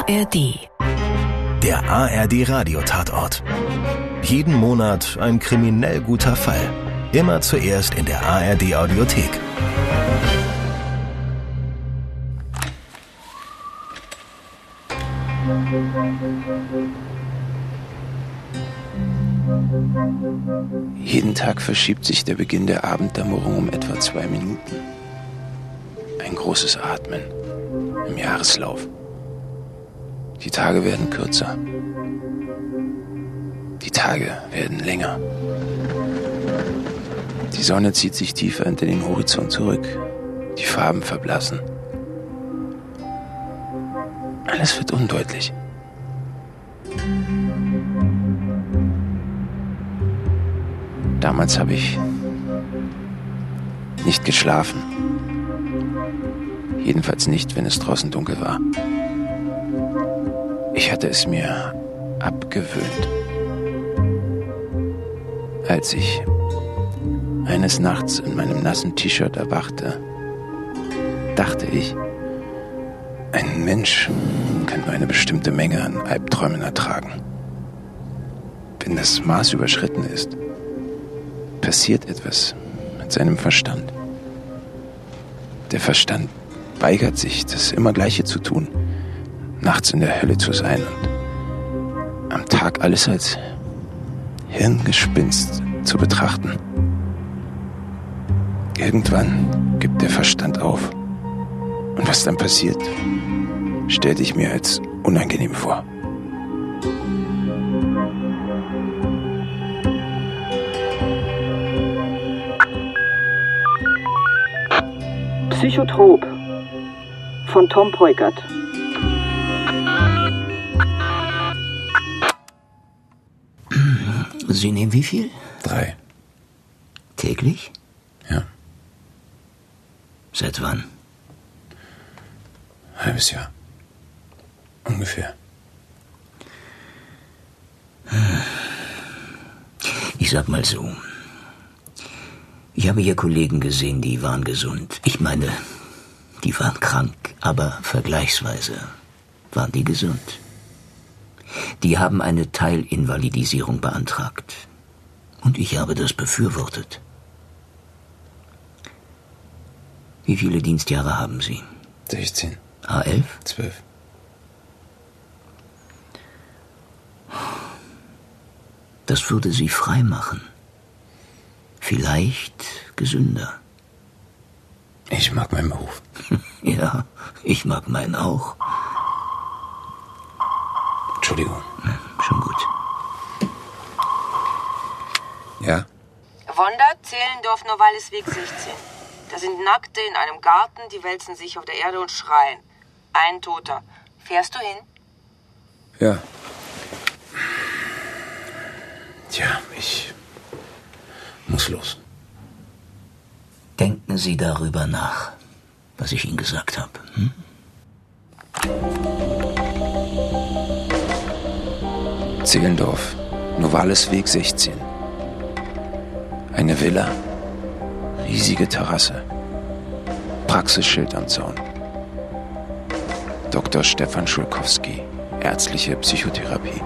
ARD. Der ARD-Radiotatort. Jeden Monat ein kriminell guter Fall. Immer zuerst in der ARD-Audiothek. Jeden Tag verschiebt sich der Beginn der Abenddämmerung um etwa 2 Minuten. Ein großes Atmen im Jahreslauf. Die Tage werden kürzer. Die Tage werden länger. Die Sonne zieht sich tiefer hinter den Horizont zurück. Die Farben verblassen. Alles wird undeutlich. Damals habe ich nicht geschlafen. Jedenfalls nicht, wenn es draußen dunkel war. Ich hatte es mir abgewöhnt. Als ich eines Nachts in meinem nassen T-Shirt erwachte, dachte ich, ein Mensch kann nur eine bestimmte Menge an Albträumen ertragen. Wenn das Maß überschritten ist, passiert etwas mit seinem Verstand. Der Verstand weigert sich, das immer Gleiche zu tun, nachts in der Hölle zu sein und am Tag alles als Hirngespinst zu betrachten. Irgendwann gibt der Verstand auf. Und was dann passiert, stellte ich mir als unangenehm vor. Psychotrop von Tom Peukert. Sie nehmen wie viel? 3. Täglich? Ja. Seit wann? Halbes Jahr. Ungefähr. Ich sag mal so. Ich habe hier Kollegen gesehen, die waren gesund. Ich meine, die waren krank, aber vergleichsweise waren die gesund. Die haben eine Teilinvalidisierung beantragt. Und ich habe das befürwortet. Wie viele Dienstjahre haben Sie? 16. A11? 12. Das würde Sie frei machen. Vielleicht gesünder. Ich mag meinen Beruf. Ja, ich mag meinen auch. Entschuldigung. Schon gut. Ja? Wanda, Zehlendorf, Novalisweg 16. Da sind Nackte in einem Garten, die wälzen sich auf der Erde und schreien. Ein Toter. Fährst du hin? Ja. Tja, ich muss los. Denken Sie darüber nach, was ich Ihnen gesagt habe. Zehlendorf, Novalisweg 16. Eine Villa, riesige Terrasse, Praxisschild am Zaun. Dr. Stefan Schulkowski, ärztliche Psychotherapie.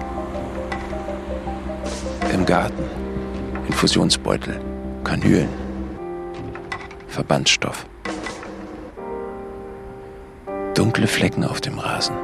Im Garten, Infusionsbeutel, Kanülen, Verbandsstoff. Dunkle Flecken auf dem Rasen.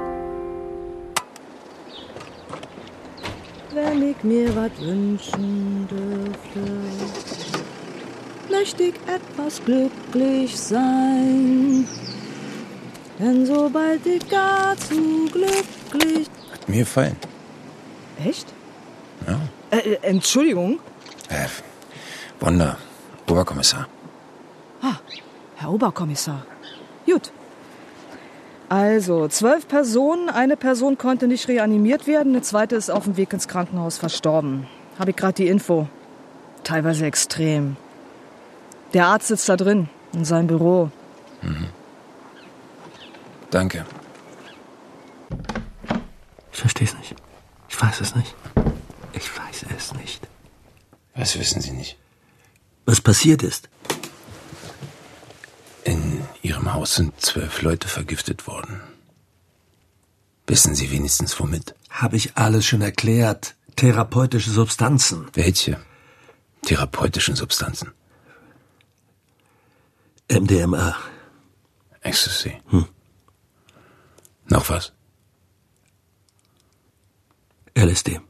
Wenn ich mir was wünschen dürfte, möchte ich etwas glücklich sein. Denn sobald ich gar zu glücklich... Hat mir gefallen. Echt? Ja. Entschuldigung? Wanda, Oberkommissar. Ah, Herr Oberkommissar. Gut. Also, 12 Personen, eine Person konnte nicht reanimiert werden, eine zweite ist auf dem Weg ins Krankenhaus verstorben. Habe ich gerade die Info. Teilweise extrem. Der Arzt sitzt da drin, in seinem Büro. Danke. Ich verstehe es nicht. Ich weiß es nicht. Ich weiß es nicht. Was wissen Sie nicht? Was passiert ist? In Ihrem Haus sind 12 Leute vergiftet worden. Wissen Sie wenigstens womit? Habe ich alles schon erklärt. Therapeutische Substanzen. Welche therapeutischen Substanzen? MDMA. Ecstasy. Noch was? LSD.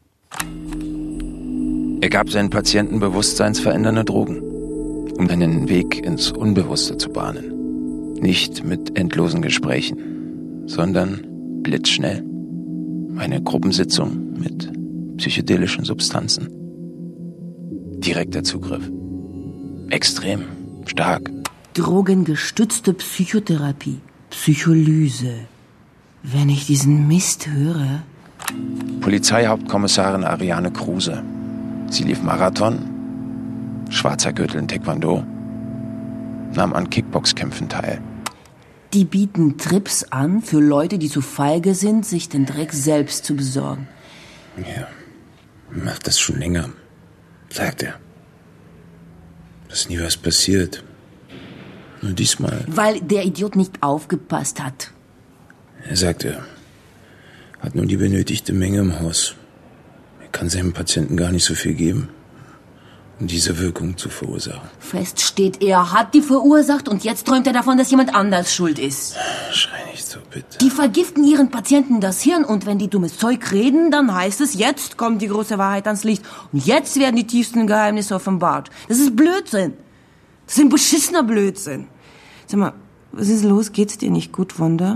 Er gab seinen Patienten bewusstseinsverändernde Drogen, um einen Weg ins Unbewusste zu bahnen. Nicht mit endlosen Gesprächen, sondern blitzschnell. Eine Gruppensitzung mit psychedelischen Substanzen. Direkter Zugriff. Extrem. Stark. Drogengestützte Psychotherapie. Psycholyse. Wenn ich diesen Mist höre... Polizeihauptkommissarin Ariane Kruse. Sie lief Marathon, schwarzer Gürtel in Taekwondo, nahm an Kickboxkämpfen teil. Die bieten Trips an für Leute, die zu feige sind, sich den Dreck selbst zu besorgen. Ja, macht das schon länger, sagt er. Dass nie was passiert. Nur diesmal. Weil der Idiot nicht aufgepasst hat. Er sagt, er hat nur die benötigte Menge im Haus. Er kann seinem Patienten gar nicht so viel geben, um diese Wirkung zu verursachen. Fest steht, er hat die verursacht und jetzt träumt er davon, dass jemand anders schuld ist. Schrei nicht so, bitte. Die vergiften ihren Patienten das Hirn und wenn die dummes Zeug reden, dann heißt es, jetzt kommt die große Wahrheit ans Licht und jetzt werden die tiefsten Geheimnisse offenbart. Das ist Blödsinn. Das ist ein beschissener Blödsinn. Sag mal, was ist los? Geht's dir nicht gut, Wanda?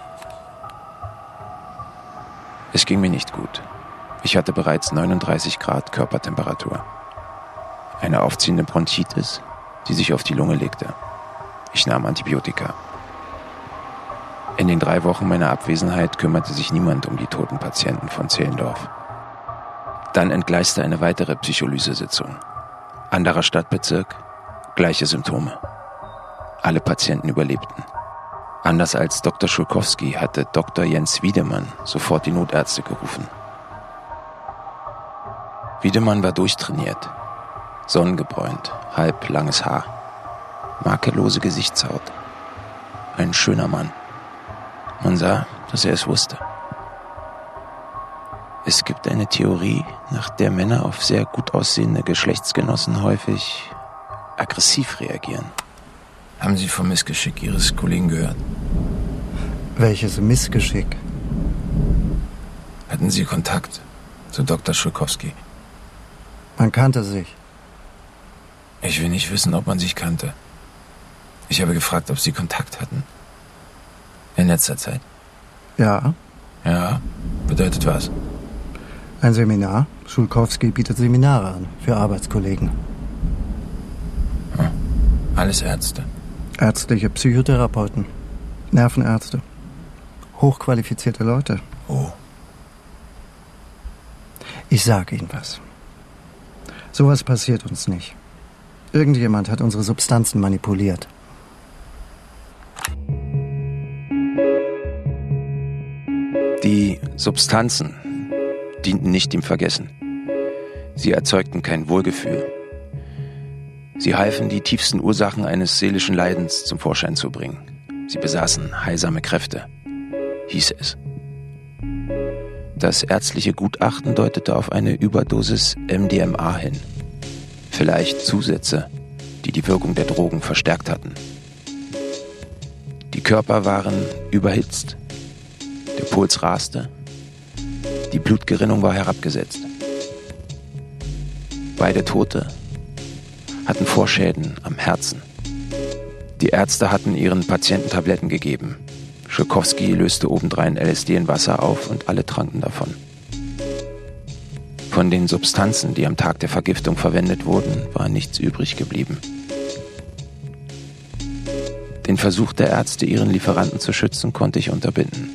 Es ging mir nicht gut. Ich hatte bereits 39 Grad Körpertemperatur. Eine aufziehende Bronchitis, die sich auf die Lunge legte. Ich nahm Antibiotika. In den 3 Wochen meiner Abwesenheit kümmerte sich niemand um die toten Patienten von Zehlendorf. Dann entgleiste eine weitere Psycholyse-Sitzung. Anderer Stadtbezirk, gleiche Symptome. Alle Patienten überlebten. Anders als Dr. Schulkowski hatte Dr. Jens Wiedemann sofort die Notärzte gerufen. Wiedemann war durchtrainiert, sonnengebräunt, halblanges Haar, makellose Gesichtshaut. Ein schöner Mann. Man sah, dass er es wusste. Es gibt eine Theorie, nach der Männer auf sehr gut aussehende Geschlechtsgenossen häufig aggressiv reagieren. Haben Sie vom Missgeschick Ihres Kollegen gehört? Welches Missgeschick? Hatten Sie Kontakt zu Dr. Schulkowski? Man kannte sich. Ich will nicht wissen, ob man sich kannte. Ich habe gefragt, ob Sie Kontakt hatten. In letzter Zeit. Ja. Ja, bedeutet was? Ein Seminar. Schulkowski bietet Seminare an für Arbeitskollegen. Alles Ärzte. Ärztliche Psychotherapeuten. Nervenärzte. Hochqualifizierte Leute. Oh. Ich sage Ihnen was. Sowas passiert uns nicht. Irgendjemand hat unsere Substanzen manipuliert. Die Substanzen dienten nicht dem Vergessen. Sie erzeugten kein Wohlgefühl. Sie halfen, die tiefsten Ursachen eines seelischen Leidens zum Vorschein zu bringen. Sie besaßen heilsame Kräfte, hieß es. Das ärztliche Gutachten deutete auf eine Überdosis MDMA hin. Vielleicht Zusätze, die die Wirkung der Drogen verstärkt hatten. Die Körper waren überhitzt. Der Puls raste. Die Blutgerinnung war herabgesetzt. Beide Tote hatten Vorschäden am Herzen. Die Ärzte hatten ihren Patienten Tabletten gegeben. Schulkowski löste obendrein LSD in Wasser auf und alle tranken davon. Von den Substanzen, die am Tag der Vergiftung verwendet wurden, war nichts übrig geblieben. Den Versuch der Ärzte, ihren Lieferanten zu schützen, konnte ich unterbinden.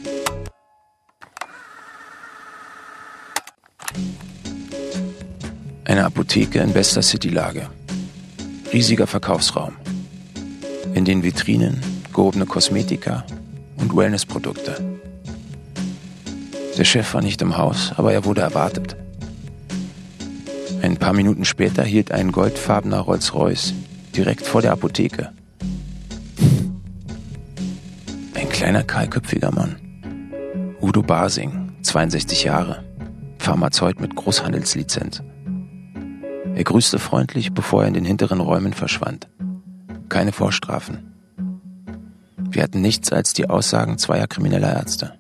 Eine Apotheke in bester Citylage. Riesiger Verkaufsraum. In den Vitrinen gehobene Kosmetika und Wellnessprodukte. Der Chef war nicht im Haus, aber er wurde erwartet. Ein paar Minuten später hielt ein goldfarbener Rolls-Royce direkt vor der Apotheke. Ein kleiner, kahlköpfiger Mann. Udo Basing, 62 Jahre, Pharmazeut mit Großhandelslizenz. Er grüßte freundlich, bevor er in den hinteren Räumen verschwand. Keine Vorstrafen. Wir hatten nichts als die Aussagen zweier krimineller Ärzte.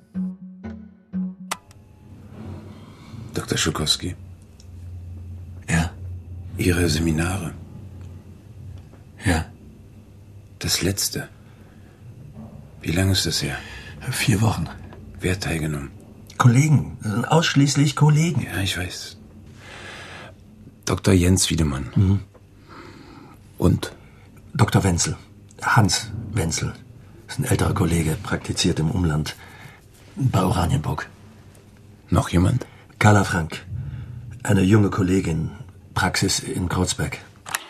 Dr. Schulkowski. Ja? Ihre Seminare. Ja. Das letzte. Wie lange ist das her? 4 Wochen. Wer hat teilgenommen? Kollegen. Das sind ausschließlich Kollegen. Ja, ich weiß. Dr. Jens Wiedemann. Mhm. Und? Dr. Wenzel. Hans Wenzel. Das ist ein älterer Kollege, praktiziert im Umland. Bei Oranienburg. Noch jemand? Carla Frank. Eine junge Kollegin. Praxis in Kreuzberg.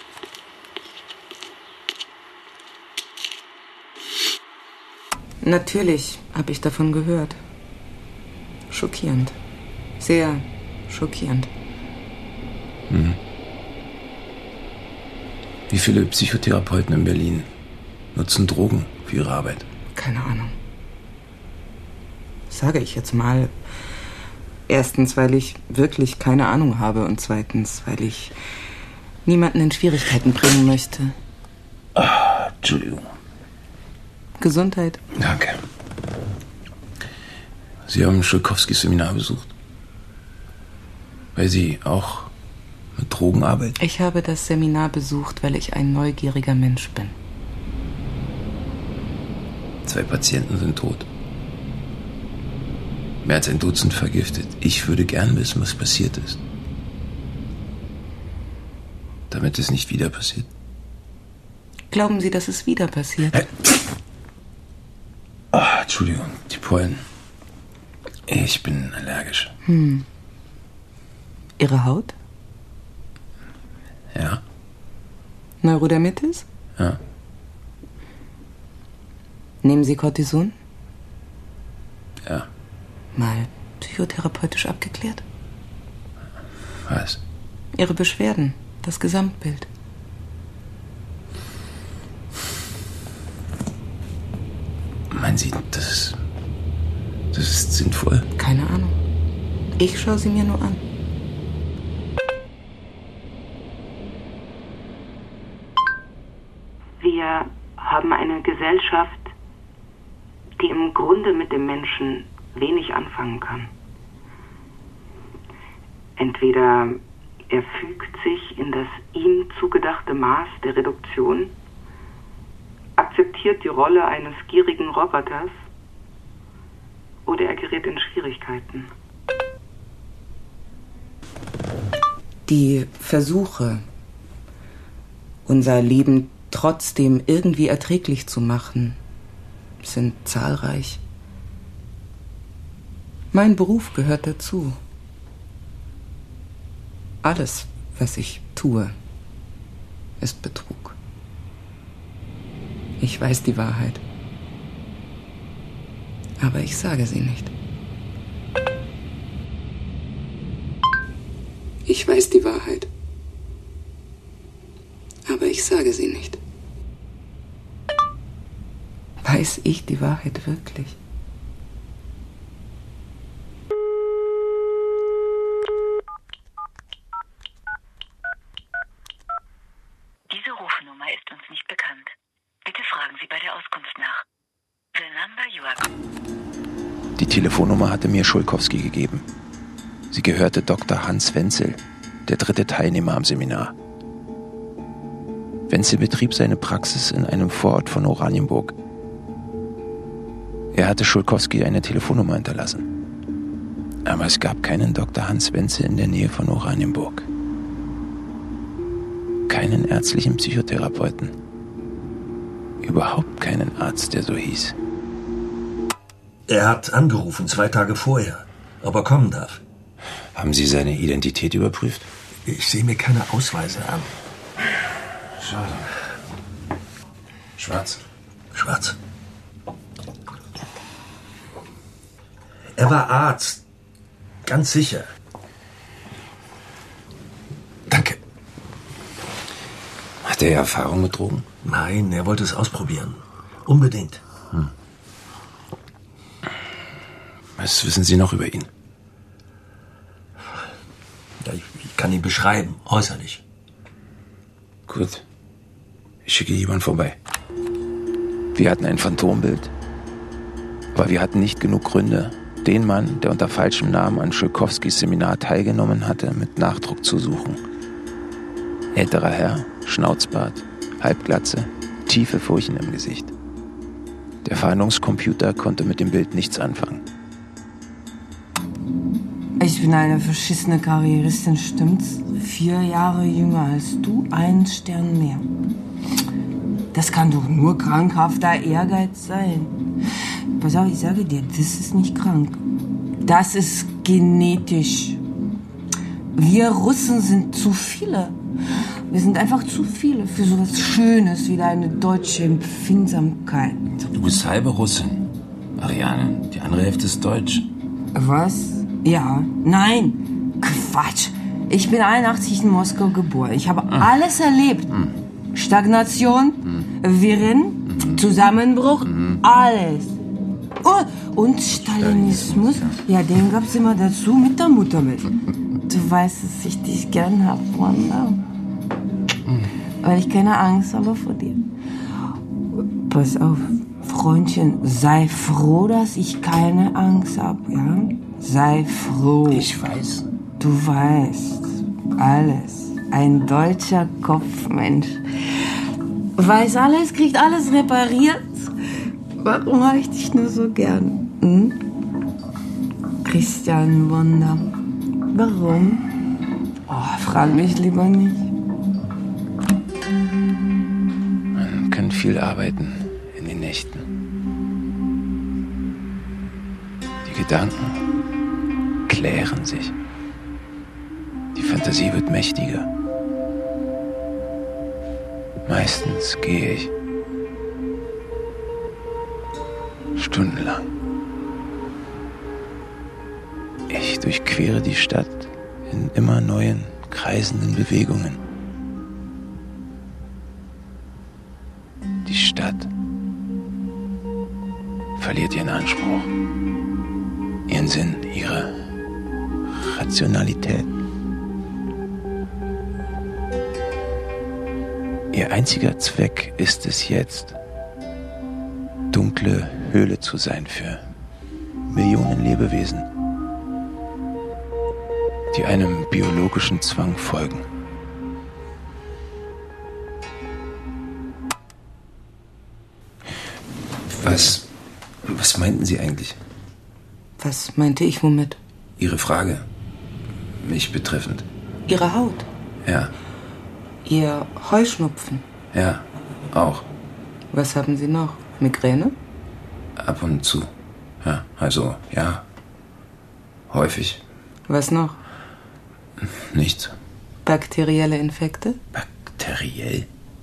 Natürlich habe ich davon gehört. Schockierend. Sehr schockierend. Mhm. Wie viele Psychotherapeuten in Berlin nutzen Drogen für ihre Arbeit? Keine Ahnung. Sage ich jetzt mal. Erstens, weil ich wirklich keine Ahnung habe und zweitens, weil ich niemanden in Schwierigkeiten bringen möchte. Entschuldigung. Gesundheit. Danke. Sie haben Schulkowskis Seminar besucht? Weil Sie auch mit Drogen arbeiten? Ich habe das Seminar besucht, weil ich ein neugieriger Mensch bin. 2 Patienten sind tot. Mehr als ein Dutzend vergiftet. Ich würde gern wissen, was passiert ist. Damit es nicht wieder passiert. Glauben Sie, dass es wieder passiert? Entschuldigung, die Pollen. Ich bin allergisch. Ihre Haut? Ja? Neurodermitis? Ja. Nehmen Sie Cortison? Ja. Mal psychotherapeutisch abgeklärt? Was? Ihre Beschwerden, das Gesamtbild. Meinen Sie, das ist sinnvoll? Keine Ahnung. Ich schaue sie mir nur an. Wir haben eine Gesellschaft, die im Grunde mit dem Menschen wenig anfangen kann. Entweder er fügt sich in das ihm zugedachte Maß der Reduktion, akzeptiert die Rolle eines gierigen Roboters, oder er gerät in Schwierigkeiten. Die Versuche, unser Leben trotzdem irgendwie erträglich zu machen, sind zahlreich. Mein Beruf gehört dazu. Alles, was ich tue, ist Betrug. Ich weiß die Wahrheit. Aber ich sage sie nicht. Ich weiß die Wahrheit. Aber ich sage sie nicht. Weiß ich die Wahrheit wirklich? Diese Rufnummer ist uns nicht bekannt. Bitte fragen Sie bei der Auskunft nach. The number you are... Die Telefonnummer hatte mir Schulkowski gegeben. Sie gehörte Dr. Hans Wenzel, der 3. Teilnehmer am Seminar. Wenzel betrieb seine Praxis in einem Vorort von Oranienburg. Er hatte Schulkowski eine Telefonnummer hinterlassen. Aber es gab keinen Dr. Hans Wenzel in der Nähe von Oranienburg. Keinen ärztlichen Psychotherapeuten. Überhaupt keinen Arzt, der so hieß. Er hat angerufen, 2 Tage vorher, ob er kommen darf. Haben Sie seine Identität überprüft? Ich sehe mir keine Ausweise an. Schade. Schwarz? Schwarz. Er war Arzt. Ganz sicher. Danke. Hat er Erfahrung mit Drogen? Nein, er wollte es ausprobieren. Unbedingt. Was Was wissen Sie noch über ihn? Ja, ich kann ihn beschreiben, äußerlich. Gut. Ich schicke jemanden vorbei. Wir hatten ein Phantombild. Aber wir hatten nicht genug Gründe, den Mann, der unter falschem Namen an Tscholkowskis Seminar teilgenommen hatte, mit Nachdruck zu suchen. Älterer Herr, Schnauzbart, Halbglatze, tiefe Furchen im Gesicht. Der Fahndungscomputer konnte mit dem Bild nichts anfangen. Ich bin eine verschissene Karrieristin, stimmt's? 4 Jahre jünger als du, 1 Stern mehr. Das kann doch nur krankhafter Ehrgeiz sein. Pass auf, ich sage dir, das ist nicht krank. Das ist genetisch. Wir Russen sind zu viele. Wir sind einfach zu viele für sowas Schönes wie deine deutsche Empfindsamkeit. Du bist halbe Russin, Ariane. Die andere Hälfte ist deutsch. Was? Ja. Nein. Quatsch. Ich bin 81 in Moskau geboren. Ich habe alles erlebt. Stagnation, Wirren, Zusammenbruch, alles. Oh, und Stalinismus, ja, den gab's immer dazu mit der Muttermilch. Du weißt, dass ich dich gern hab, Wanda. Weil ich keine Angst habe vor dir. Pass auf, Freundchen, sei froh, dass ich keine Angst habe, ja? Sei froh. Ich weiß. Du weißt alles. Ein deutscher Kopfmensch. Weiß alles, kriegt alles repariert. Warum habe ich dich nur so gern? Hm? Christian Wonder. Warum? Oh, frag mich lieber nicht. Man kann viel arbeiten in den Nächten. Die Gedanken klären sich. Die Fantasie wird mächtiger. Meistens gehe ich stundenlang. Ich durchquere die Stadt in immer neuen, kreisenden Bewegungen. Die Stadt verliert ihren Anspruch, ihren Sinn, ihre Rationalität. Ihr einziger Zweck ist es jetzt, dunkle Höhle zu sein für Millionen Lebewesen, die einem biologischen Zwang folgen. Was meinten Sie eigentlich? Was meinte ich womit? Ihre Frage. Mich betreffend. Ihre Haut. Ja. Ihr Heuschnupfen. Ja, auch. Was haben Sie noch? Migräne? Ab und zu. Ja, also, ja. Häufig. Was noch? Nichts. Bakterielle Infekte? Bakteriell?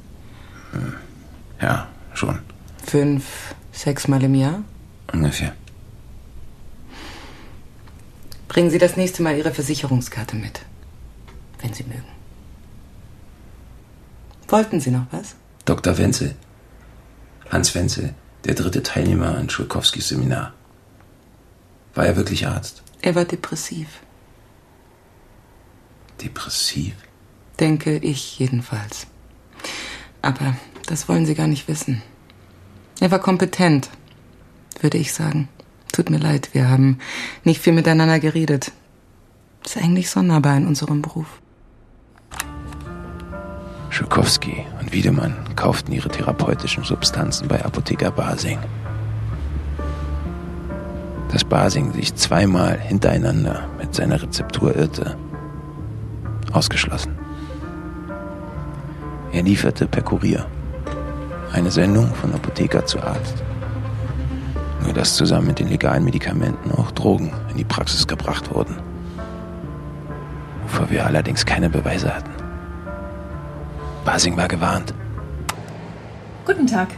Ja, schon. 5, 6 Mal im Jahr? Ungefähr. Bringen Sie das nächste Mal Ihre Versicherungskarte mit. Wenn Sie mögen. Wollten Sie noch was? Dr. Wenzel. Hans Wenzel, der 3. Teilnehmer an Tscholkowskis Seminar. War er wirklich Arzt? Er war depressiv. Depressiv? Denke ich jedenfalls. Aber das wollen Sie gar nicht wissen. Er war kompetent, würde ich sagen. Tut mir leid, wir haben nicht viel miteinander geredet. Ist eigentlich sonderbar in unserem Beruf. Tscholkowski und Wiedemann kauften ihre therapeutischen Substanzen bei Apotheker Basing. Dass Basing sich 2-mal hintereinander mit seiner Rezeptur irrte, ausgeschlossen. Er lieferte per Kurier eine Sendung von Apotheker zu Arzt. Nur dass zusammen mit den legalen Medikamenten auch Drogen in die Praxis gebracht wurden. Wovor wir allerdings keine Beweise hatten. Basing war gewarnt. Guten Tag.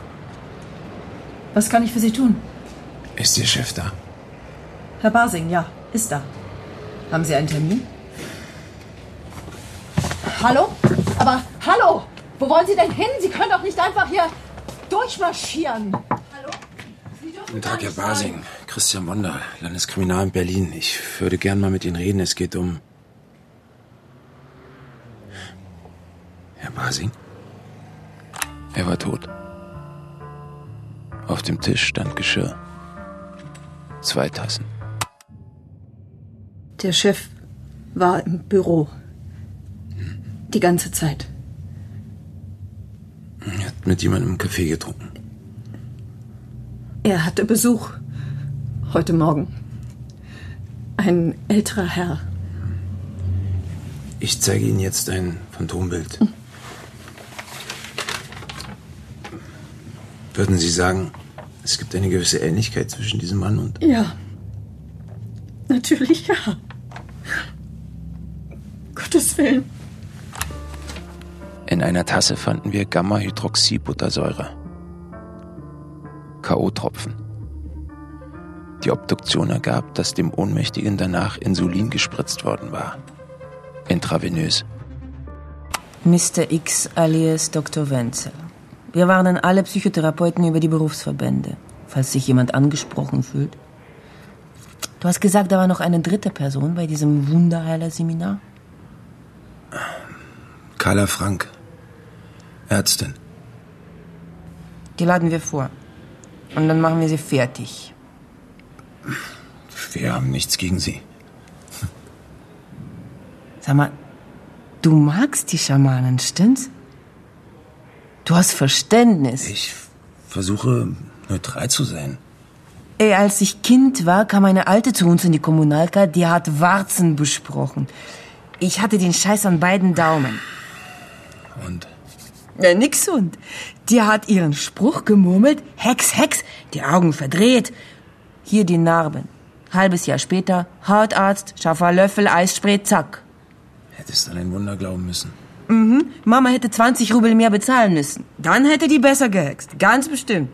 Was kann ich für Sie tun? Ist Ihr Chef da? Herr Basing, ja, ist da. Haben Sie einen Termin? Hallo? Aber hallo! Wo wollen Sie denn hin? Sie können doch nicht einfach hier durchmarschieren. Hallo? Guten Tag, Herr Basing. Christian Wonder, Landeskriminalamt Berlin. Ich würde gern mal mit Ihnen reden. Es geht um... Herr Basing? Er war tot. Auf dem Tisch stand Geschirr. 2 Tassen. Der Chef war im Büro. Die ganze Zeit. Er hat mit jemandem im Café getrunken. Er hatte Besuch. Heute Morgen. Ein älterer Herr. Ich zeige Ihnen jetzt ein Phantombild. Würden Sie sagen, es gibt eine gewisse Ähnlichkeit zwischen diesem Mann und... Ja. Natürlich ja. Gottes Willen. In einer Tasse fanden wir Gamma-Hydroxybuttersäure. K.O.-Tropfen. Die Obduktion ergab, dass dem Ohnmächtigen danach Insulin gespritzt worden war. Intravenös. Mr. X alias Dr. Wenzel. Wir warnen alle Psychotherapeuten über die Berufsverbände, falls sich jemand angesprochen fühlt. Du hast gesagt, da war noch eine dritte Person bei diesem Wunderheiler-Seminar? Carla Frank, Ärztin. Die laden wir vor. Und dann machen wir sie fertig. Wir haben nichts gegen sie. Sag mal, du magst die Schamanen, stimmt's? Du hast Verständnis. Ich versuche, neutral zu sein. Ey, als ich Kind war, kam eine Alte zu uns in die Kommunalka, die hat Warzen besprochen. Ich hatte den Scheiß an beiden Daumen. Und? Ja, nix und. Die hat ihren Spruch gemurmelt, Hex, Hex, die Augen verdreht. Hier die Narben. Halbes Jahr später, Hautarzt, scharfer Löffel, Eisspray, zack. Hättest an ein Wunder glauben müssen. Mhm. Mama hätte 20 Rubel mehr bezahlen müssen. Dann hätte die besser gehext. Ganz bestimmt.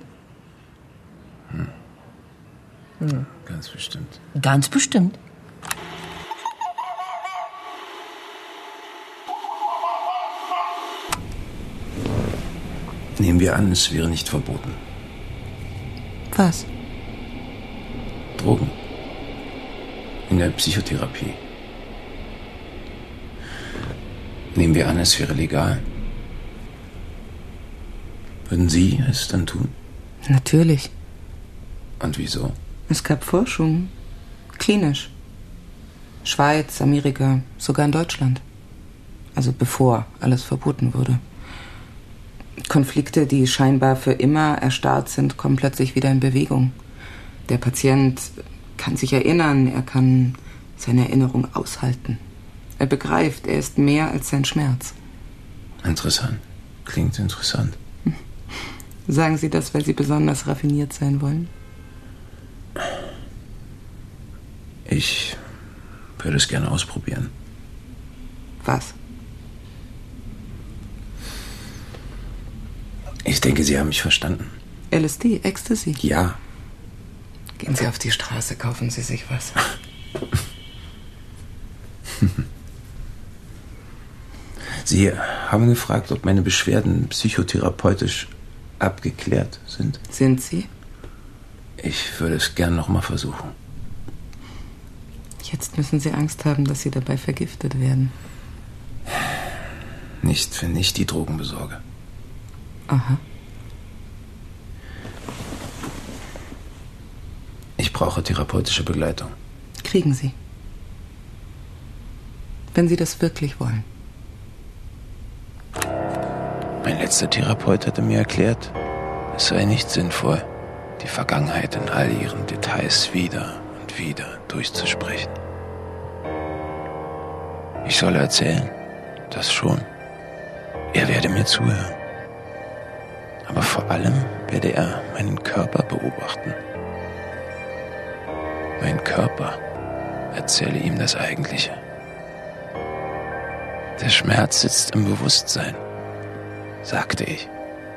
Ganz bestimmt. Ganz bestimmt. Nehmen wir an, es wäre nicht verboten. Was? Drogen. In der Psychotherapie. Nehmen wir an, es wäre legal. Würden Sie es dann tun? Natürlich. Und wieso? Es gab Forschung. Klinisch. Schweiz, Amerika, sogar in Deutschland. Also bevor alles verboten wurde. Konflikte, die scheinbar für immer erstarrt sind, kommen plötzlich wieder in Bewegung. Der Patient kann sich erinnern, er kann seine Erinnerung aushalten. Er begreift, er ist mehr als sein Schmerz. Interessant. Klingt interessant. Sagen Sie das, weil Sie besonders raffiniert sein wollen? Ich würde es gerne ausprobieren. Was? Ich denke, Sie haben mich verstanden. LSD, Ecstasy? Ja. Gehen Sie auf die Straße, kaufen Sie sich was. Sie haben gefragt, ob meine Beschwerden psychotherapeutisch abgeklärt sind. Sind sie? Ich würde es gern noch mal versuchen. Jetzt müssen Sie Angst haben, dass Sie dabei vergiftet werden. Nicht, wenn ich die Drogen besorge. Aha. Ich brauche therapeutische Begleitung. Kriegen Sie. Wenn Sie das wirklich wollen. Mein letzter Therapeut hatte mir erklärt, es sei nicht sinnvoll, die Vergangenheit in all ihren Details wieder und wieder durchzusprechen. Ich solle erzählen, das schon. Er werde mir zuhören. Aber vor allem werde er meinen Körper beobachten. Mein Körper erzähle ihm das Eigentliche. Der Schmerz sitzt im Bewusstsein, sagte ich.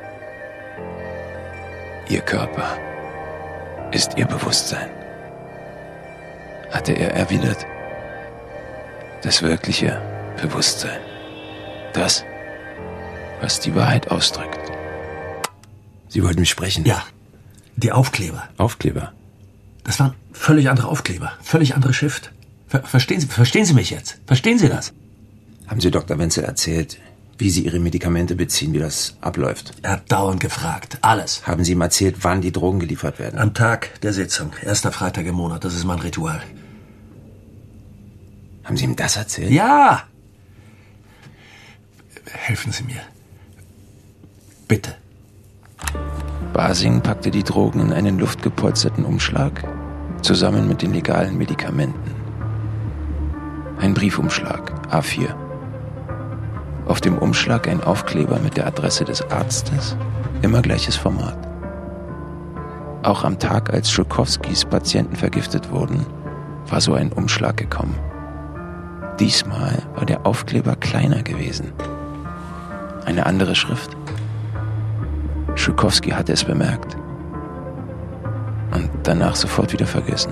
Ihr Körper ist ihr Bewusstsein, hatte er erwidert. Das wirkliche Bewusstsein. Das, was die Wahrheit ausdrückt. Sie wollten mich sprechen? Ja, die Aufkleber. Aufkleber? Das waren völlig andere Aufkleber, völlig andere Schrift. Verstehen Sie mich jetzt? Verstehen Sie das? Haben Sie Dr. Wenzel erzählt, wie Sie Ihre Medikamente beziehen, wie das abläuft? Er hat dauernd gefragt, alles. Haben Sie ihm erzählt, wann die Drogen geliefert werden? Am Tag der Sitzung, 1. Freitag im Monat, das ist mein Ritual. Haben Sie ihm das erzählt? Ja! Helfen Sie mir. Bitte. Basing packte die Drogen in einen luftgepolsterten Umschlag, zusammen mit den legalen Medikamenten. Ein Briefumschlag, A4. Auf dem Umschlag ein Aufkleber mit der Adresse des Arztes, immer gleiches Format. Auch am Tag, als Schulkowskis Patienten vergiftet wurden, war so ein Umschlag gekommen. Diesmal war der Aufkleber kleiner gewesen. Eine andere Schrift. Schulkowski hatte es bemerkt und danach sofort wieder vergessen.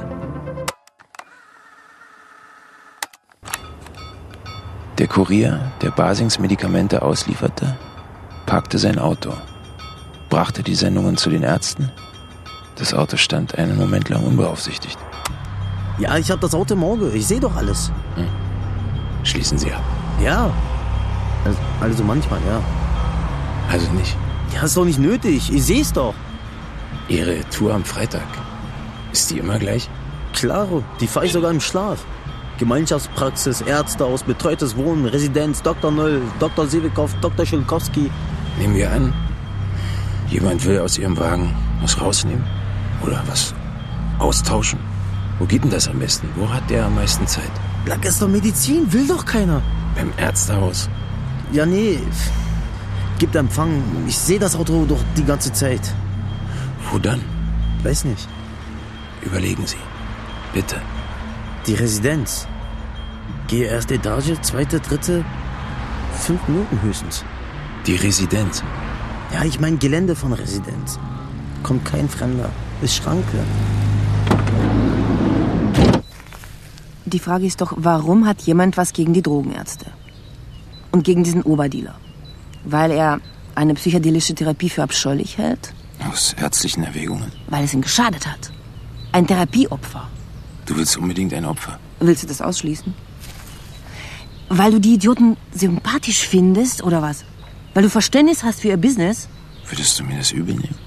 Der Kurier, der Basings Medikamente auslieferte, parkte sein Auto, brachte die Sendungen zu den Ärzten. Das Auto stand einen Moment lang unbeaufsichtigt. Ja, ich hab das Auto im Auge. Ich sehe doch alles. Schließen Sie ab. Ja. Also manchmal, ja. Also nicht? Ja, ist doch nicht nötig. Ich sehe es doch. Ihre Tour am Freitag, ist die immer gleich? Klaro, die fahre ich sogar im Schlaf. Gemeinschaftspraxis, Ärztehaus, betreutes Wohnen, Residenz, Dr. Noll, Dr. Sewikow, Dr. Schulkowski. Nehmen wir an, jemand will aus Ihrem Wagen was rausnehmen oder was austauschen. Wo geht denn das am besten? Wo hat der am meisten Zeit? Lack ist doch Medizin, will doch keiner. Beim Ärztehaus. Ja, nee. Gibt Empfang. Ich sehe das Auto doch die ganze Zeit. Wo dann? Weiß nicht. Überlegen Sie. Bitte. Die Residenz. Gehe erste Etage, zweite, dritte. 5 Minuten höchstens. Die Residenz? Ja, ich meine Gelände von Residenz. Kommt kein Fremder. Ist Schranke. Die Frage ist doch, warum hat jemand was gegen die Drogenärzte? Und gegen diesen Oberdealer? Weil er eine psychedelische Therapie für abscheulich hält? Aus ärztlichen Erwägungen? Weil es ihm geschadet hat. Ein Therapieopfer. Du willst unbedingt ein Opfer? Willst du das ausschließen? Weil du die Idioten sympathisch findest, oder was? Weil du Verständnis hast für ihr Business? Würdest du mir das übel nehmen?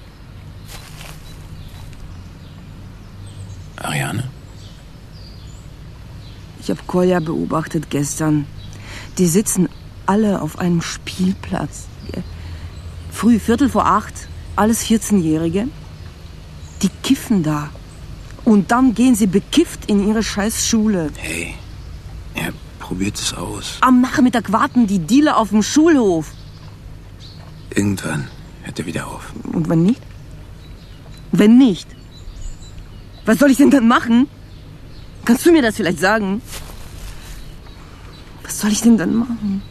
Ariane? Ich habe Kolja beobachtet gestern. Die sitzen alle auf einem Spielplatz. Früh, 7:45, alles 14-Jährige. Die kiffen da. Und dann gehen sie bekifft in ihre Scheißschule. Hey, er probiert es aus. Am Nachmittag warten die Dealer auf dem Schulhof. Irgendwann hört er wieder auf. Und wenn nicht? Wenn nicht? Was soll ich denn dann machen? Kannst du mir das vielleicht sagen? Was soll ich denn dann machen?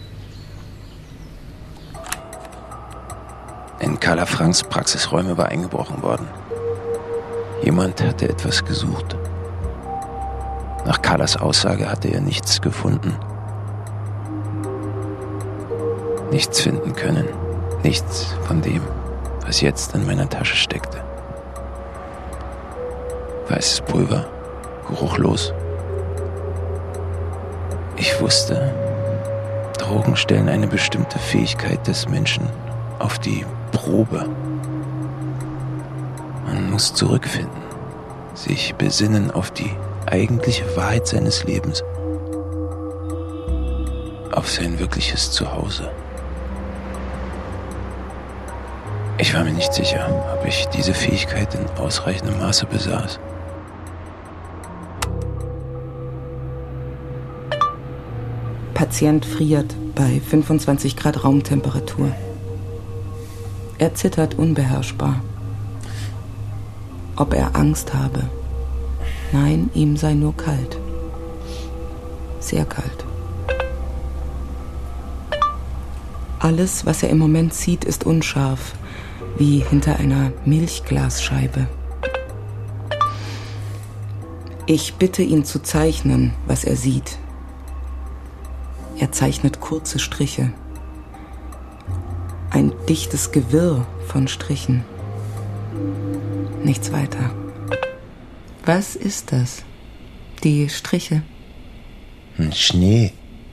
In Carla Franks Praxisräume war eingebrochen worden. Jemand hatte etwas gesucht. Nach Carlas Aussage hatte er nichts gefunden. Nichts finden können. Nichts von dem, was jetzt in meiner Tasche steckte. Weißes Pulver, geruchlos. Ich wusste, Drogen stellen eine bestimmte Fähigkeit des Menschen auf die Probe. Man muss zurückfinden, sich besinnen auf die eigentliche Wahrheit seines Lebens, auf sein wirkliches Zuhause. Ich war mir nicht sicher, ob ich diese Fähigkeit in ausreichendem Maße besaß. Patient friert bei 25 Grad Raumtemperatur. Er zittert unbeherrschbar. Ob er Angst habe? Nein, ihm sei nur kalt. Sehr kalt. Alles, was er im Moment sieht, ist unscharf, wie hinter einer Milchglasscheibe. Ich bitte ihn zu zeichnen, was er sieht. Er zeichnet kurze Striche. Ein dichtes Gewirr von Strichen. Nichts weiter. Was ist das? Die Striche. Schnee.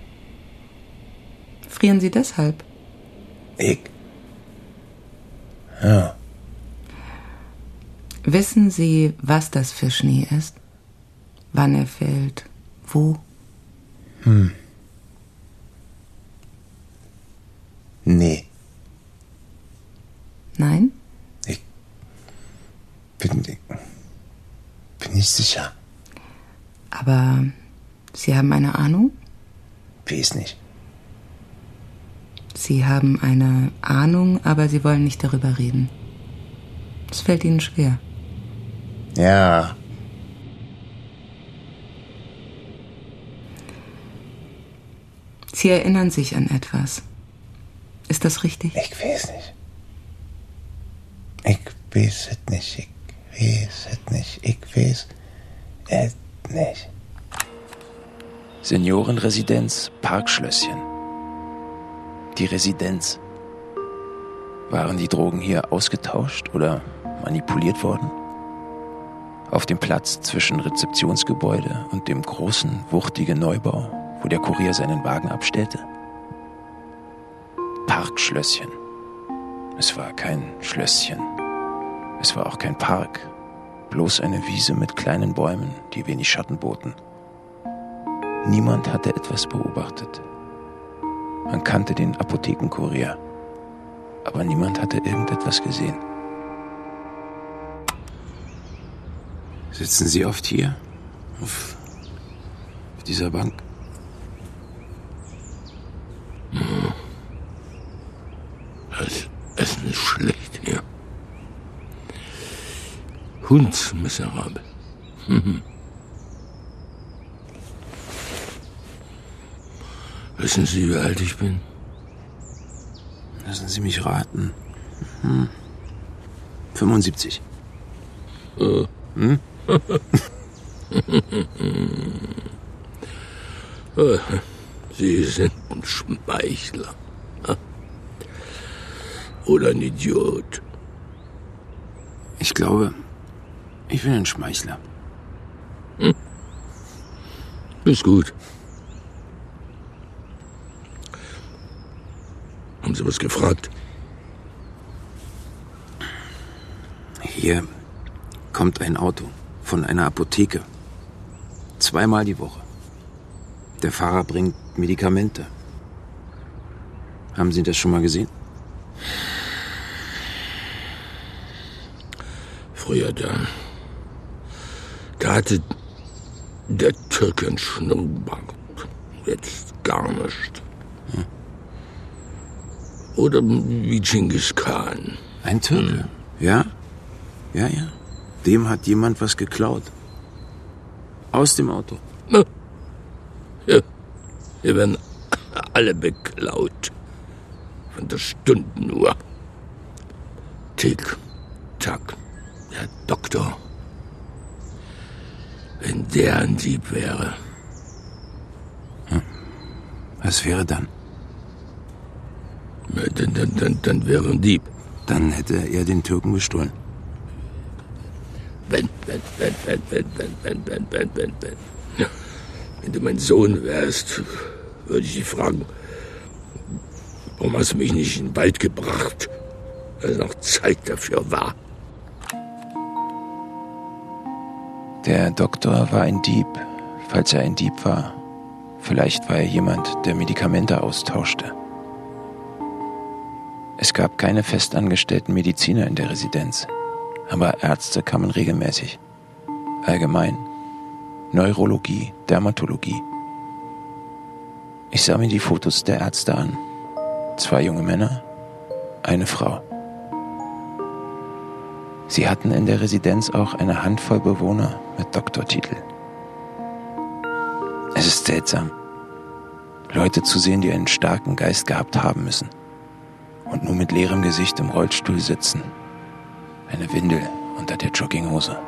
Frieren Sie deshalb? Ja. Wissen Sie, was das für Schnee ist? Wann er fällt? Wo? Nee. Nein? Bin nicht sicher. Aber Sie haben eine Ahnung? Weiß nicht. Sie haben eine Ahnung, aber Sie wollen nicht darüber reden. Es fällt Ihnen schwer. Ja. Sie erinnern sich an etwas. Ist das richtig? Ich weiß nicht. Ich weiß es nicht. Seniorenresidenz Parkschlösschen. Die Residenz. Waren die Drogen hier ausgetauscht oder manipuliert worden? Auf dem Platz zwischen Rezeptionsgebäude und dem großen, wuchtigen Neubau, wo der Kurier seinen Wagen abstellte? Parkschlösschen. Es war kein Schlösschen. Es war auch kein Park. Bloß eine Wiese mit kleinen Bäumen, die wenig Schatten boten. Niemand hatte etwas beobachtet. Man kannte den Apothekenkurier, aber niemand hatte irgendetwas gesehen. Sitzen Sie oft hier? Auf dieser Bank? Das Essen ist schlecht hier. Hundsmiserabel. Wissen Sie, wie alt ich bin? Lassen Sie mich raten. 75. Sie sind ein Schmeichler. Oder ein Idiot. Ich glaube, ich bin ein Schmeichler. Ist gut. Haben Sie was gefragt? Hier kommt ein Auto von einer Apotheke. 2-mal die Woche. Der Fahrer bringt Medikamente. Haben Sie das schon mal gesehen? Früher da hatte der Türke einen Schnurrbart. Jetzt gar nicht. Oder wie Genghis Khan. Ein Türke? Ja? Ja. Dem hat jemand was geklaut. Aus dem Auto. Ja. Wir werden alle beklaut. Von der Stundenuhr. Tick, tack. Der Doktor. Wenn der ein Dieb wäre. Was wäre dann? Dann wäre ein Dieb. Dann hätte er den Türken bestohlen. Wenn. Ja. Wenn du mein Sohn wärst, würde ich dich fragen, warum hast du mich nicht in den Wald gebracht, als noch Zeit dafür war? Der Doktor war ein Dieb, falls er ein Dieb war. Vielleicht war er jemand, der Medikamente austauschte. Es gab keine festangestellten Mediziner in der Residenz, aber Ärzte kamen regelmäßig. Allgemein. Neurologie, Dermatologie. Ich sah mir die Fotos der Ärzte an. 2 junge Männer, eine Frau. Sie hatten in der Residenz auch eine Handvoll Bewohner mit Doktortitel. Es ist seltsam, Leute zu sehen, die einen starken Geist gehabt haben müssen und nur mit leerem Gesicht im Rollstuhl sitzen. Eine Windel unter der Jogginghose.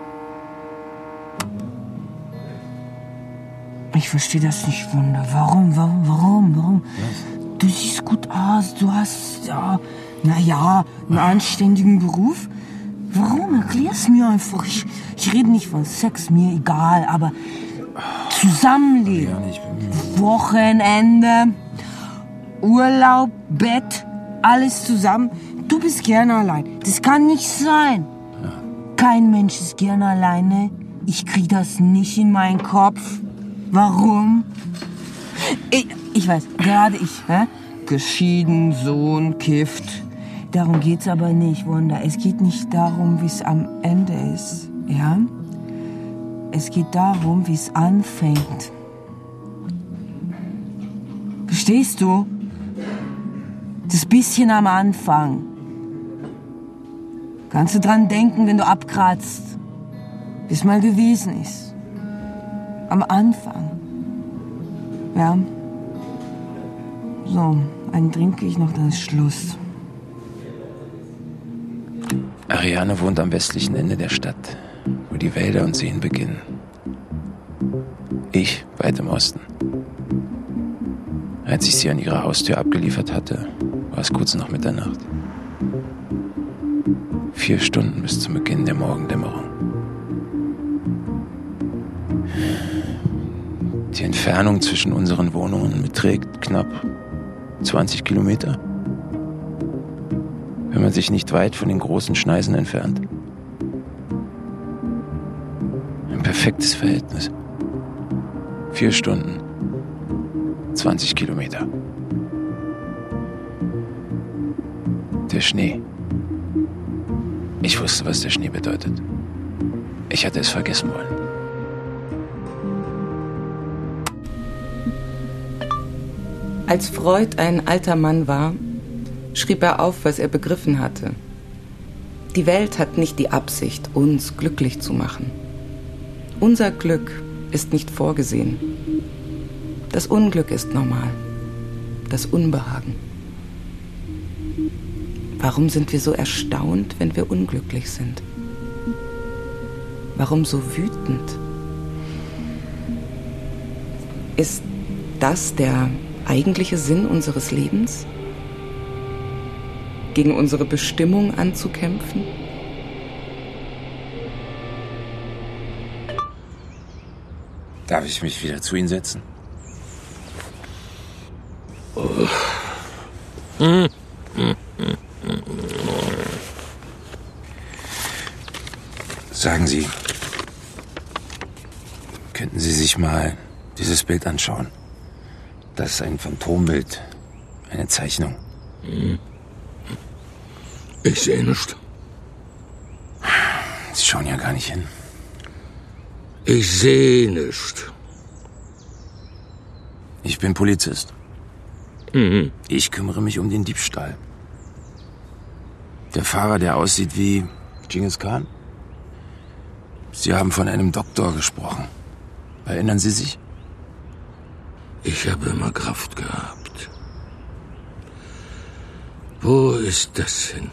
Ich verstehe das nicht, Wunder. Warum? Du siehst gut aus, du hast, einen anständigen Beruf. Warum? Erklär's mir einfach. Ich rede nicht von Sex, mir egal, aber Zusammenleben. Wochenende, Urlaub, Bett, alles zusammen. Du bist gerne allein. Das kann nicht sein. Kein Mensch ist gerne alleine. Ich krieg das nicht in meinen Kopf. Warum? Ich weiß, gerade ich, geschieden, Sohn, kifft. Darum geht's aber nicht, Wanda. Es geht nicht darum, wie es am Ende ist, ja? Es geht darum, wie es anfängt. Verstehst du? Das bisschen am Anfang. Kannst du dran denken, wenn du abkratzt, wie es mal gewesen ist. Am Anfang. Ja. So, einen trinke ich noch, dann ist Schluss. Ariane wohnt am westlichen Ende der Stadt, wo die Wälder und Seen beginnen. Ich weit im Osten. Als ich sie an ihrer Haustür abgeliefert hatte, war es kurz nach Mitternacht. 4 Stunden bis zum Beginn der Morgendämmerung. Die Entfernung zwischen unseren Wohnungen beträgt knapp 20 Kilometer. Wenn man sich nicht weit von den großen Schneisen entfernt. Ein perfektes Verhältnis. 4 Stunden, 20 Kilometer. Der Schnee. Ich wusste, was der Schnee bedeutet. Ich hatte es vergessen wollen. Als Freud ein alter Mann war, schrieb er auf, was er begriffen hatte. Die Welt hat nicht die Absicht, uns glücklich zu machen. Unser Glück ist nicht vorgesehen. Das Unglück ist normal. Das Unbehagen. Warum sind wir so erstaunt, wenn wir unglücklich sind? Warum so wütend? Ist das der eigentliche Sinn unseres Lebens? Gegen unsere Bestimmung anzukämpfen? Darf ich mich wieder zu Ihnen setzen? Sagen Sie, könnten Sie sich mal dieses Bild anschauen? Das ist ein Phantombild, eine Zeichnung. Ich sehe nichts. Sie schauen ja gar nicht hin. Ich sehe nichts. Ich bin Polizist. Ich kümmere mich um den Diebstahl. Der Fahrer, der aussieht wie Genghis Khan. Sie haben von einem Doktor gesprochen. Erinnern Sie sich? Ich habe immer Kraft gehabt. Wo ist das hin?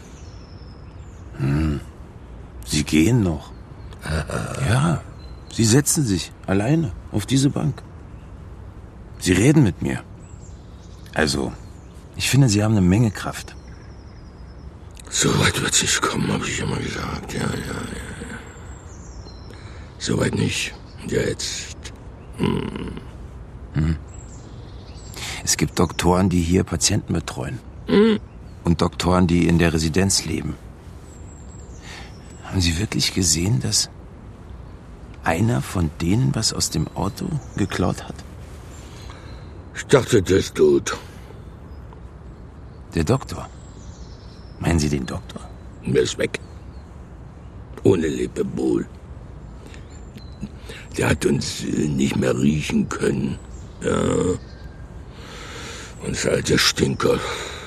Sie gehen noch. Ja, Sie setzen sich alleine auf diese Bank. Sie reden mit mir. Also, ich finde, Sie haben eine Menge Kraft. So weit wird's nicht kommen, habe ich immer gesagt. Ja. So weit nicht. Jetzt. Es gibt Doktoren, die hier Patienten betreuen. Und Doktoren, die in der Residenz leben. Haben Sie wirklich gesehen, dass einer von denen was aus dem Auto geklaut hat? Ich dachte, der ist tot. Der Doktor? Meinen Sie den Doktor? Der ist weg. Ohne Lebewohl. Der hat uns nicht mehr riechen können. Ja. Unser alter Stinker.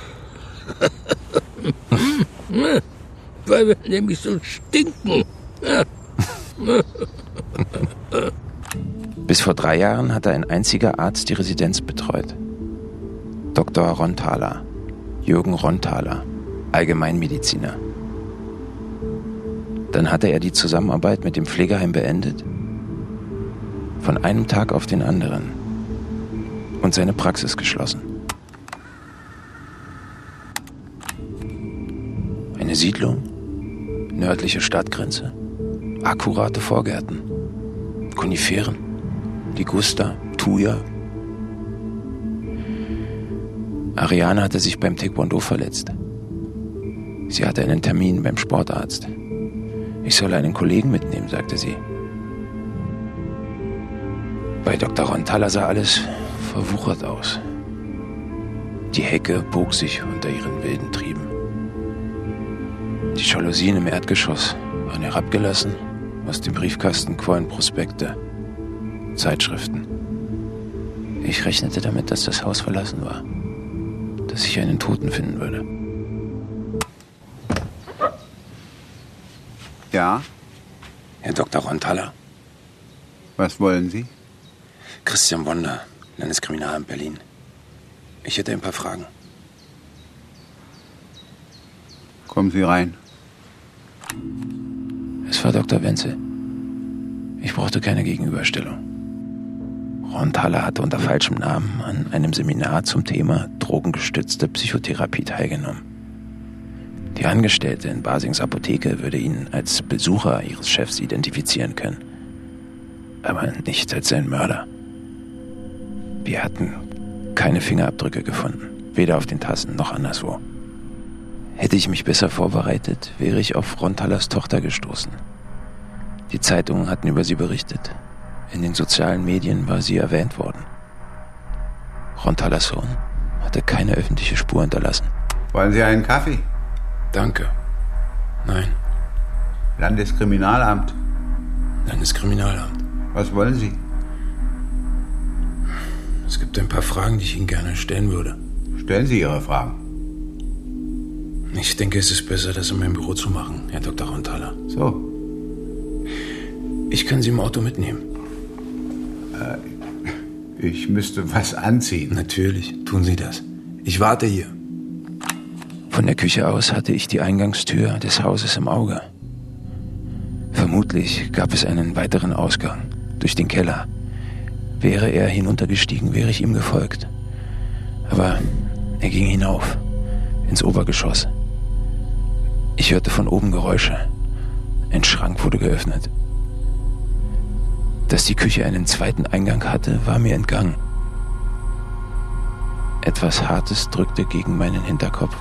Weil wir nämlich so stinken. Ja. Bis vor 3 Jahren hatte ein einziger Arzt die Residenz betreut. Dr. Ronthaler. Jürgen Ronthaler. Allgemeinmediziner. Dann hatte er die Zusammenarbeit mit dem Pflegeheim beendet. Von einem Tag auf den anderen. Und seine Praxis geschlossen. Eine Siedlung? nördliche Stadtgrenze. Akkurate Vorgärten. Koniferen. Liguster, Thuja. Ariane hatte sich beim Taekwondo verletzt. Sie hatte einen Termin beim Sportarzt. Ich solle einen Kollegen mitnehmen, sagte sie. Bei Dr. Rantala sah alles verwuchert aus. Die Hecke bog sich unter ihren wilden Trieben. Die Jalousien im Erdgeschoss waren herabgelassen. Aus dem Briefkasten quollen Prospekte, Zeitschriften. Ich rechnete damit, dass das Haus verlassen war. Dass ich einen Toten finden würde. Ja? Herr Dr. Rantala. Was wollen Sie? Christian Wonder, Landeskriminalamt Berlin. Ich hätte ein paar Fragen. Kommen Sie rein. Es war Dr. Wenzel. Ich brauchte keine Gegenüberstellung. Rantala hatte unter falschem Namen an einem Seminar zum Thema drogengestützte Psychotherapie teilgenommen. Die Angestellte in Basings Apotheke würde ihn als Besucher ihres Chefs identifizieren können. Aber nicht als seinen Mörder. Wir hatten keine Fingerabdrücke gefunden. Weder auf den Tassen noch anderswo. Hätte ich mich besser vorbereitet, wäre ich auf Rantalas Tochter gestoßen. Die Zeitungen hatten über sie berichtet. In den sozialen Medien war sie erwähnt worden. Rantalas Sohn hatte keine öffentliche Spur hinterlassen. Wollen Sie einen Kaffee? Danke. Nein. Landeskriminalamt. Landeskriminalamt. Was wollen Sie? Es gibt ein paar Fragen, die ich Ihnen gerne stellen würde. Stellen Sie Ihre Fragen. Ich denke, es ist besser, das in meinem Büro zu machen, Herr Dr. Rantala. So. Ich kann Sie im Auto mitnehmen. Ich müsste was anziehen. Natürlich, tun Sie das. Ich warte hier. Von der Küche aus hatte ich die Eingangstür des Hauses im Auge. Vermutlich gab es einen weiteren Ausgang durch den Keller. Wäre er hinuntergestiegen, wäre ich ihm gefolgt. Aber er ging hinauf, ins Obergeschoss. Ich hörte von oben Geräusche. Ein Schrank wurde geöffnet. Dass die Küche einen zweiten Eingang hatte, war mir entgangen. Etwas Hartes drückte gegen meinen Hinterkopf.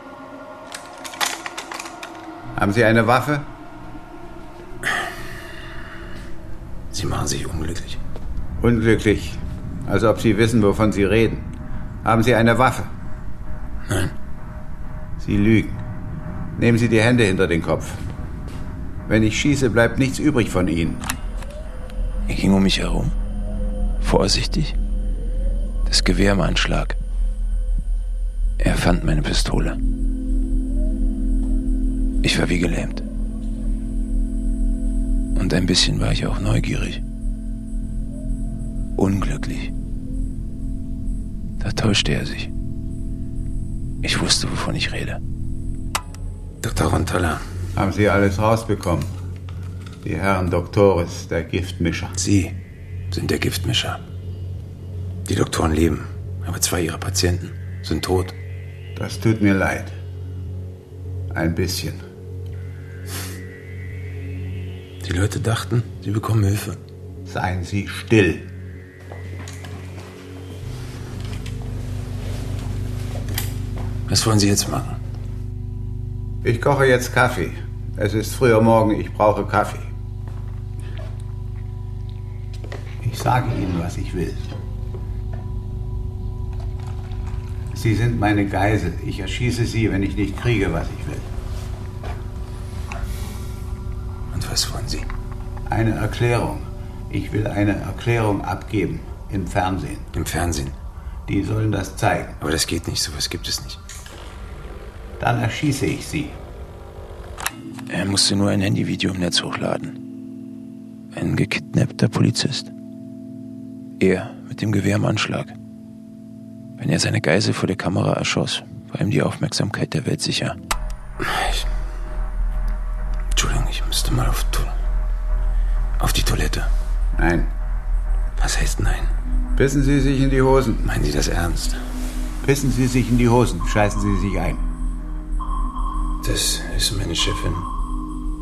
Haben Sie eine Waffe? Sie machen sich unglücklich. Unglücklich, als ob Sie wissen, wovon Sie reden. Haben Sie eine Waffe? Nein. Sie lügen. Nehmen Sie die Hände hinter den Kopf. Wenn ich schieße, bleibt nichts übrig von Ihnen. Er ging um mich herum. Vorsichtig. Das Gewehr im Anschlag. Er fand meine Pistole. Ich war wie gelähmt. Und ein bisschen war ich auch neugierig. Unglücklich. Da täuschte er sich. Ich wusste, wovon ich rede. Dr. Rantala. Haben Sie alles rausbekommen? Die Herren Doktores, der Giftmischer. Sie sind der Giftmischer. Die Doktoren leben, aber 2 ihrer Patienten sind tot. Das tut mir leid. Ein bisschen. Die Leute dachten, sie bekommen Hilfe. Seien Sie still. Was wollen Sie jetzt machen? Ich koche jetzt Kaffee. Es ist früher Morgen, ich brauche Kaffee. Ich sage Ihnen, was ich will. Sie sind meine Geisel. Ich erschieße Sie, wenn ich nicht kriege, was ich will. Und was wollen Sie? Eine Erklärung. Ich will eine Erklärung abgeben. Im Fernsehen. Im Fernsehen? Die sollen das zeigen. Aber das geht nicht, sowas gibt es nicht. Dann erschieße ich Sie. Er musste nur ein Handyvideo im Netz hochladen. Ein gekidnappter Polizist. Er mit dem Gewehr im Anschlag. Wenn er seine Geisel vor der Kamera erschoss, war ihm die Aufmerksamkeit der Welt sicher. Entschuldigung, ich müsste mal auf die Toilette. Nein. Was heißt nein? Pissen Sie sich in die Hosen. Meinen Sie das ernst? Pissen Sie sich in die Hosen. Scheißen Sie sich ein. Das ist meine Chefin.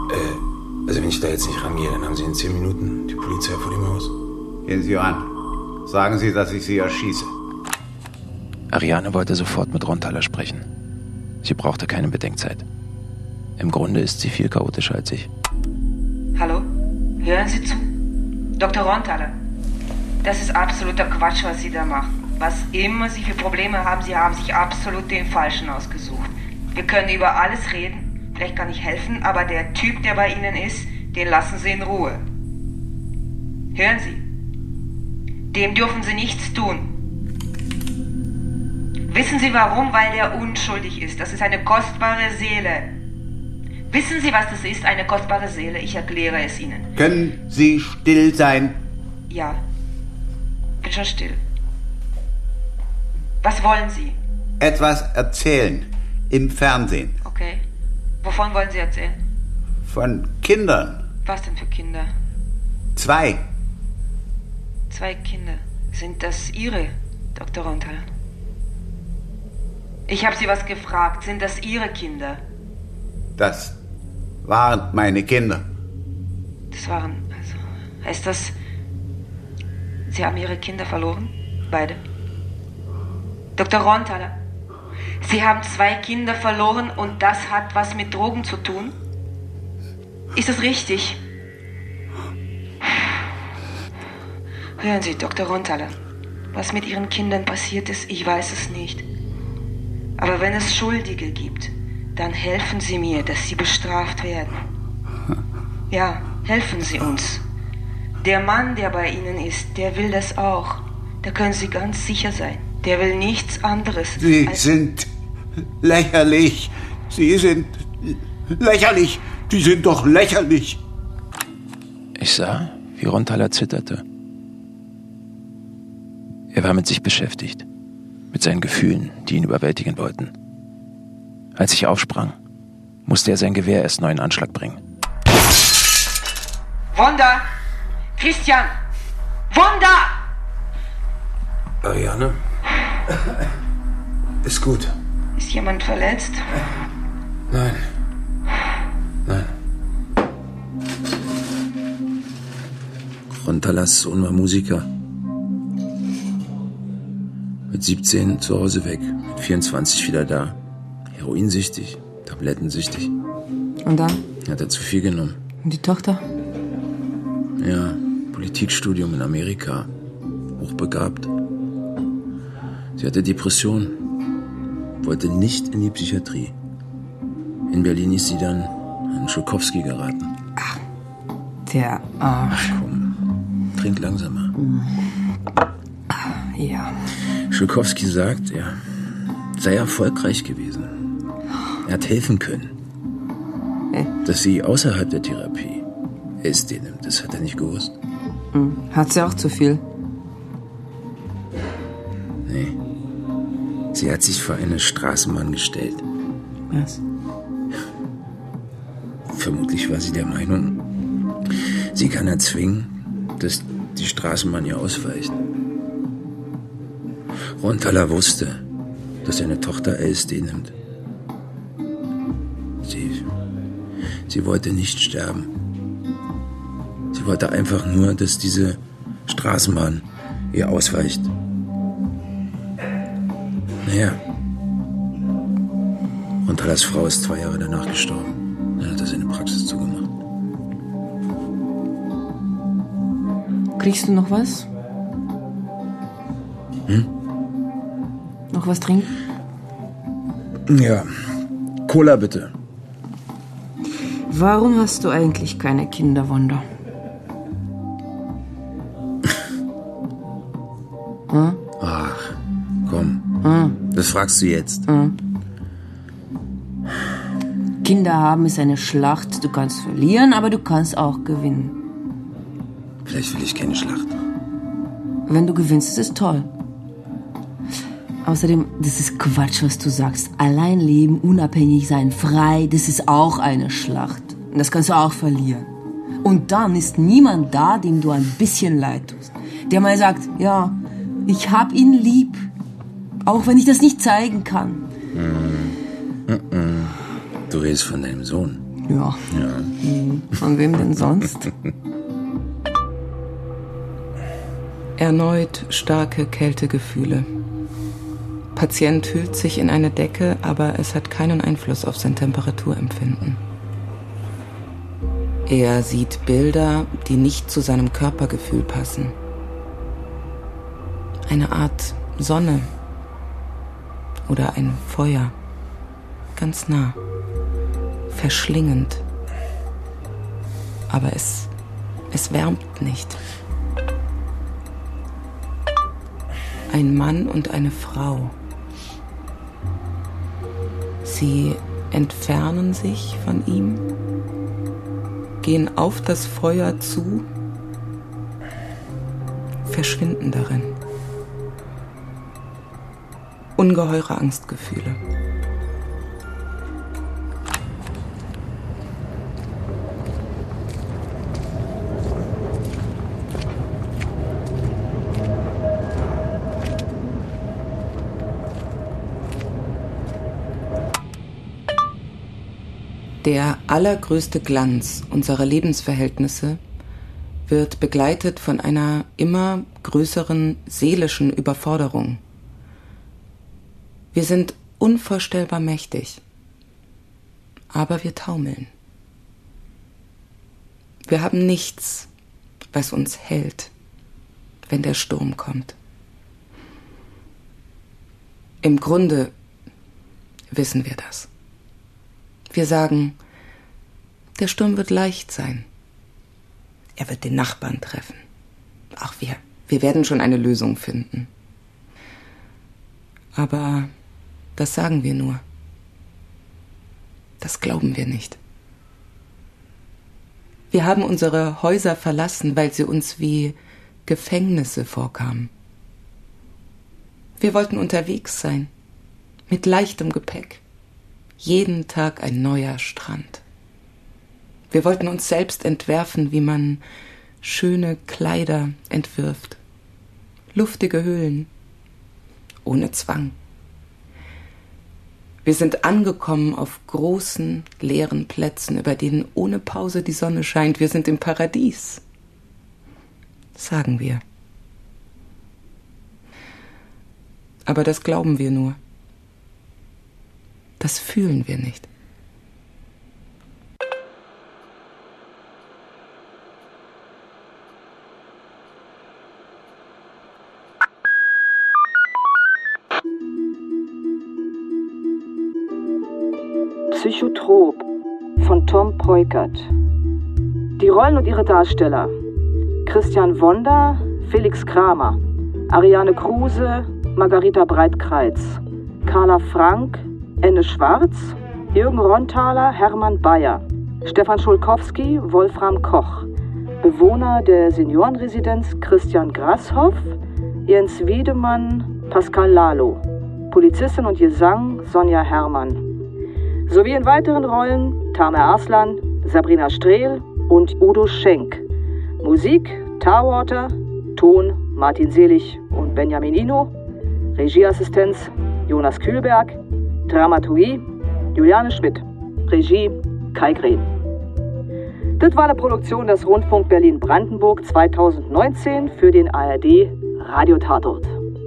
Also wenn ich da jetzt nicht rangehe, dann haben Sie in 10 Minuten die Polizei vor dem Haus. Gehen Sie ran. Sagen Sie, dass ich Sie erschieße. Ariane wollte sofort mit Rontaler sprechen. Sie brauchte keine Bedenkzeit. Im Grunde ist sie viel chaotischer als ich. Hallo? Hören Sie zu? Dr. Rontaler, das ist absoluter Quatsch, was Sie da machen. Was immer Sie für Probleme haben, Sie haben sich absolut den Falschen ausgesucht. Wir können über alles reden, vielleicht kann ich helfen, aber der Typ, der bei Ihnen ist, den lassen Sie in Ruhe. Hören Sie, dem dürfen Sie nichts tun. Wissen Sie warum? Weil der unschuldig ist. Das ist eine kostbare Seele. Wissen Sie, was das ist, eine kostbare Seele? Ich erkläre es Ihnen. Können Sie still sein? Ja, bin schon still. Was wollen Sie? Etwas erzählen. Im Fernsehen. Okay. Wovon wollen Sie erzählen? Von Kindern. Was denn für Kinder? 2. 2 Kinder. Sind das Ihre, Dr. Rontaler? Ich habe Sie was gefragt. Sind das Ihre Kinder? Das waren meine Kinder. Das waren, also, heißt das, Sie haben Ihre Kinder verloren? Beide? Dr. Rontaler, Sie haben 2 Kinder verloren und das hat was mit Drogen zu tun? Ist das richtig? Hören Sie, Dr. Rontaler, was mit Ihren Kindern passiert ist, ich weiß es nicht. Aber wenn es Schuldige gibt, dann helfen Sie mir, dass sie bestraft werden. Ja, helfen Sie uns. Der Mann, der bei Ihnen ist, der will das auch. Da können Sie ganz sicher sein. Der will nichts anderes. Sie sind lächerlich. Sie sind lächerlich. Sie sind doch lächerlich. Ich sah, wie Rontaler zitterte. Er war mit sich beschäftigt. Mit seinen Gefühlen, die ihn überwältigen wollten. Als ich aufsprang, musste er sein Gewehr erst neu in Anschlag bringen. Wanda! Christian! Wanda! Ariane? Ist gut. Ist jemand verletzt? Nein. Nein. Rontalers Sohn war Musiker. Mit 17 zu Hause weg, mit 24 wieder da. Heroinsüchtig, tablettensüchtig. Und dann? Hat er zu viel genommen. Und die Tochter? Ja, Politikstudium in Amerika. Hochbegabt. Sie hatte Depression. Wollte nicht in die Psychiatrie. In Berlin ist sie dann an Schulkowski geraten. Ach, der Arsch. Ach, komm, trink langsamer. Ja. Schulkowski sagt, er sei erfolgreich gewesen. Er hat helfen können. Dass sie außerhalb der Therapie LSD nimmt, das hat er nicht gewusst. Hat sie auch zu viel? Nee. Sie hat sich vor eine Straßenbahn gestellt. Was? Vermutlich war sie der Meinung, sie kann erzwingen, dass die Straßenbahn ihr ausweicht. Rontaler wusste, dass seine Tochter LSD nimmt. Sie wollte nicht sterben. Sie wollte einfach nur, dass diese Straßenbahn ihr ausweicht. Naja. Rontalers Frau ist 2 Jahre danach gestorben. Dann hat er seine Praxis zugemacht. Kriegst du noch was? Noch was trinken? Ja. Cola bitte. Warum hast du eigentlich keine Kinder, Wanda? Ach, komm. Das fragst du jetzt. Kinder haben ist eine Schlacht. Du kannst verlieren, aber du kannst auch gewinnen. Vielleicht will ich keine Schlacht. Wenn du gewinnst, ist es toll. Außerdem, das ist Quatsch, was du sagst. Allein leben, unabhängig sein, frei, das ist auch eine Schlacht. Und das kannst du auch verlieren. Und dann ist niemand da, dem du ein bisschen leid tust. Der mal sagt, ja, ich hab ihn lieb. Auch wenn ich das nicht zeigen kann. Du redest von deinem Sohn. Ja. Von wem denn sonst? Erneut starke Kältegefühle. Patient hüllt sich in eine Decke, aber es hat keinen Einfluss auf sein Temperaturempfinden. Er sieht Bilder, die nicht zu seinem Körpergefühl passen. Eine Art Sonne oder ein Feuer, ganz nah, verschlingend. Aber es wärmt nicht. Ein Mann und eine Frau. Sie entfernen sich von ihm, gehen auf das Feuer zu, verschwinden darin. Ungeheure Angstgefühle. Der allergrößte Glanz unserer Lebensverhältnisse wird begleitet von einer immer größeren seelischen Überforderung. Wir sind unvorstellbar mächtig, aber wir taumeln. Wir haben nichts, was uns hält, wenn der Sturm kommt. Im Grunde wissen wir das. Wir sagen, der Sturm wird leicht sein. Er wird den Nachbarn treffen. Ach, wir werden schon eine Lösung finden. Aber das sagen wir nur. Das glauben wir nicht. Wir haben unsere Häuser verlassen, weil sie uns wie Gefängnisse vorkamen. Wir wollten unterwegs sein, mit leichtem Gepäck. Jeden Tag ein neuer Strand. Wir wollten uns selbst entwerfen, wie man schöne Kleider entwirft. Luftige Höhlen, ohne Zwang. Wir sind angekommen auf großen, leeren Plätzen, über denen ohne Pause die Sonne scheint. Wir sind im Paradies, sagen wir. Aber das glauben wir nur. Das fühlen wir nicht. Psychotrop von Tom Peukert. Die Rollen und ihre Darsteller: Christian Wonder, Felix Kramer, Ariane Kruse, Margarita Breitkreitz, Carla Frank, Enne Schwarz, Jürgen Ronthaler, Hermann Bayer, Stefan Schulkowski, Wolfram Koch, Bewohner der Seniorenresidenz Christian Grasshoff, Jens Wiedemann, Pascal Lalo, Polizistin und Gesang Sonja Herrmann. Sowie in weiteren Rollen Tamer Arslan, Sabrina Strehl und Udo Schenk. Musik Tarwater, Ton Martin Selig und Benjamin Ino, Regieassistenz Jonas Kühlberg, Dramaturgie Juliane Schmidt, Regie Kai Green. Das war eine Produktion des Rundfunk Berlin-Brandenburg 2019 für den ARD Radiotatort.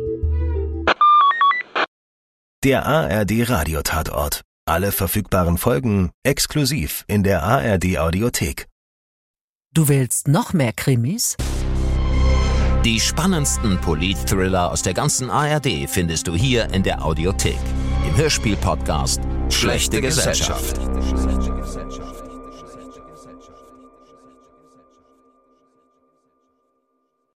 Der ARD Radiotatort. Alle verfügbaren Folgen exklusiv in der ARD Audiothek. Du willst noch mehr Krimis? Die spannendsten Polit-Thriller aus der ganzen ARD findest du hier in der Audiothek. Im Hörspiel-Podcast Schlechte Gesellschaft.